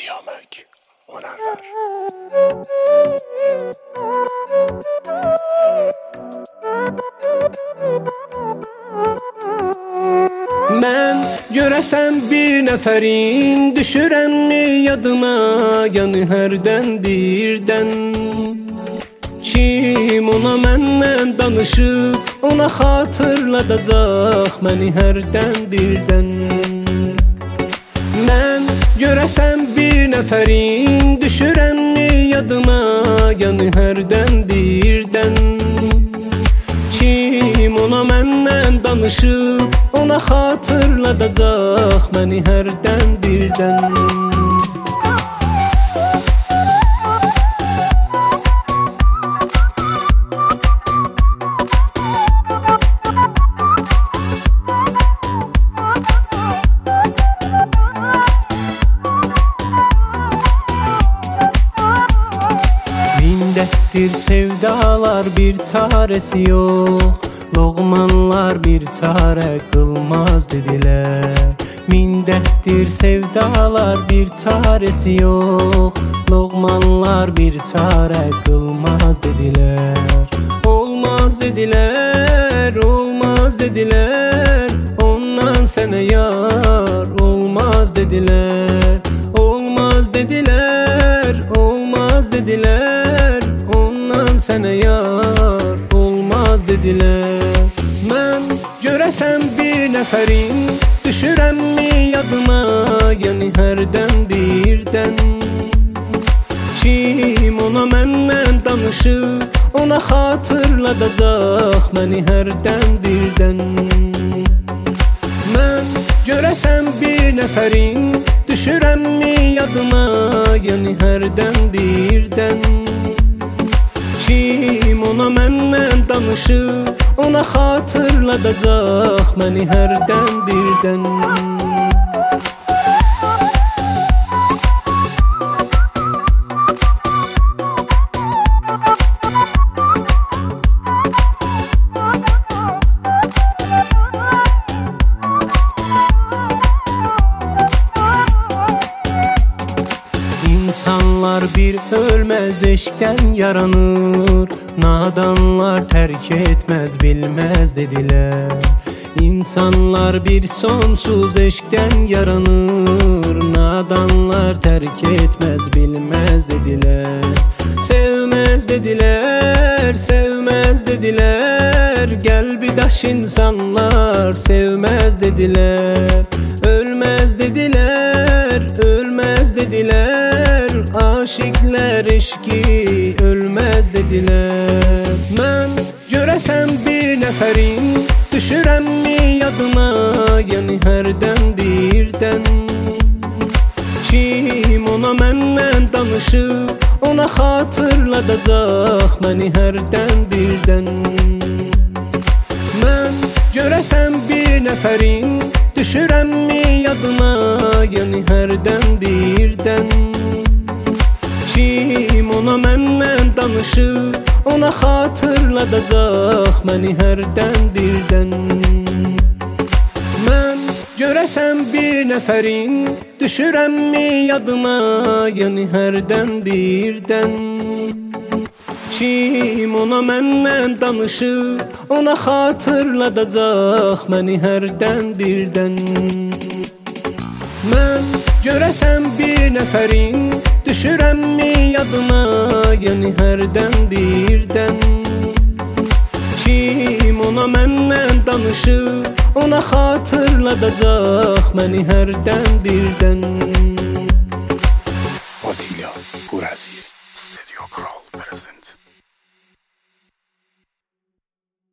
Siyamak Hunərvər. Mən görəsən bir nəfərin düşürəmmi yadına, yanı hərdən birdən. Kim ona məndən danışıb, ona xatırladacaq məni hərdən birdən. Mən görəsən bir nəfərin düşürəmmi yadına, yanı hərdən birdən. Kim ona məndən danışıb, ona xatırladacaq məni hərdən birdən. Mindətdir sevdalar, bir çarəsi yox. Loğmanlar bir çarə qılmaz dedilər. Mindətdir sevdalar, bir çarəsi yox. Loğmanlar bir çarə qılmaz dedilər. Olmaz dedilər, olmaz dedilər. Ondan sənə yar olmaz dedilər. Olmaz dedilər, olmaz dedilər. Ondan sənə yar olmaz dedilər. Mən görəsən bir nəfərin düşürəmmi yadına, yəni hərdən birdən. Kim ona məndən danışıb, ona xatırladacaq məni hərdən birdən. Mən görəsən bir nəfərin düşürəmmi yadına, yəni hərdən birdən. Kim ona məndən danışıb, ona xatırladacaq məni hərdən birdən. İnsanlar bir ölməz eşqdən yaranır. Nadanlar tərk etməz bilməz dedilər. İnsanlar bir sonsuz eşqdən yaranır. Nadanlar tərk etməz bilməz dedilər. Sevməz dedilər, sevməz dedilər. Qəlbi daş insanlar sevməz dedilər. Ölməz dedilər, ölməz dedilər. Aşıqlər eşqi ölməz dedilər. Mən görəsən bir nəfərin düşürəmmi yadına, yəni hərdən birdən. Kim ona məndən danışıb, ona xatırladacaq məni hərdən birdən. Mən görəsən bir nəfərin düşürəmmi yadına, yəni hərdən birdən. Kim ona məndən danışıb, ona xatırladacaq məni hərdən birdən. Mən görəsən bir nəfərin düşürəmmi yadına, yəni hərdən birdən. Kim ona məndən danışıb, ona xatırladacaq məni hərdən birdən. Mən görəsən bir nəfərin düşürəmmi yadına, yəni hərdən birdən. Kim ona məndən danışıb, ona xatırladacaq məni hərdən birdən. Atilla Quraziz, Studio Kral.